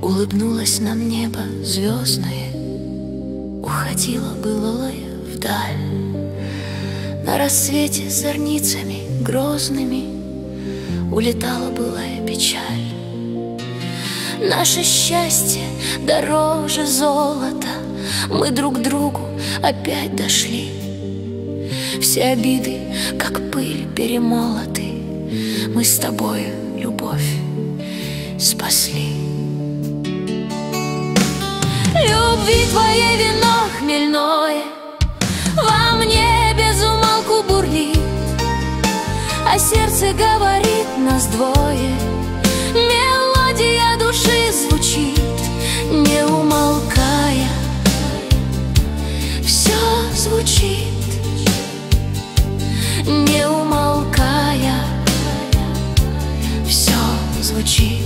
Улыбнулось нам небо звездное, уходило былое вдаль. На рассвете зорницами грозными улетала былая печаль. Наше счастье дороже золота, мы друг к другу опять дошли. Все обиды, как пыль, перемолоты, мы с тобою любовь спасли. Любви твоей вино хмельное во мне без умолку бурлит, а сердце говорит нас двое, мелодия души звучит, не умолкая, все звучит, не умолкая, все звучит.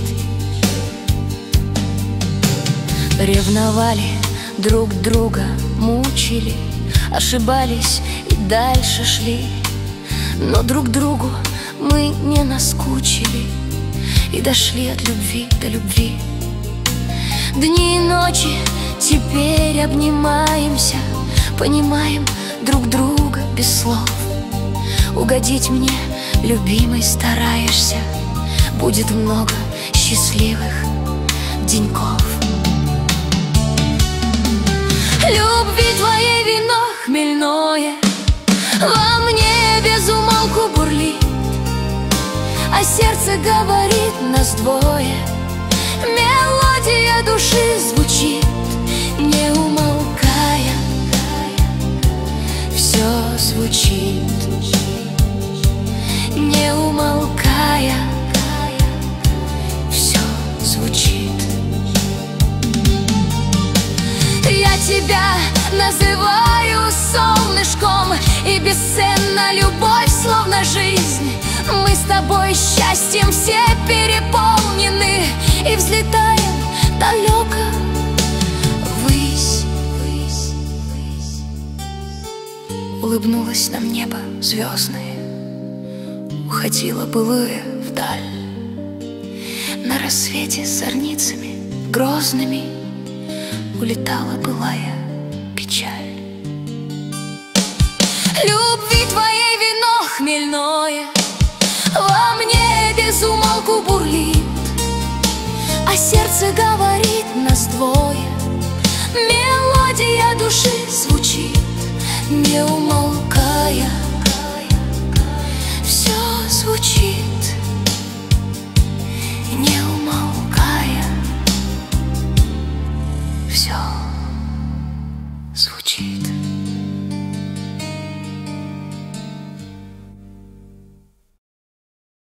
Ревновали, друг друга мучили, ошибались и дальше шли, но друг другу мы не наскучили и дошли от любви до любви. Дни и ночи теперь обнимаемся, понимаем друг друга без слов. Угодить мне, любимой, стараешься, будет много счастливых деньков. Любви твоей вино хмельное во мне без умолку бурлит, а сердце говорит нас двое, мелодия души звучит, не умолкая, все звучит, не умолкая, все звучит. Я тебя называю солнышком, и бесценна любовь, словно жизнь. Мы с тобой счастьем все переполнены и взлетаем далеко ввысь. Улыбнулось нам небо звездное, уходило былое вдаль. На рассвете с зорницами грозными улетала былая печаль. Любви твоей вино хмельное во мне без умолку бурлит, а сердце говорит нас двое, мелодия души звучит, не умолкая, все звучит, не умолкая, все звучит.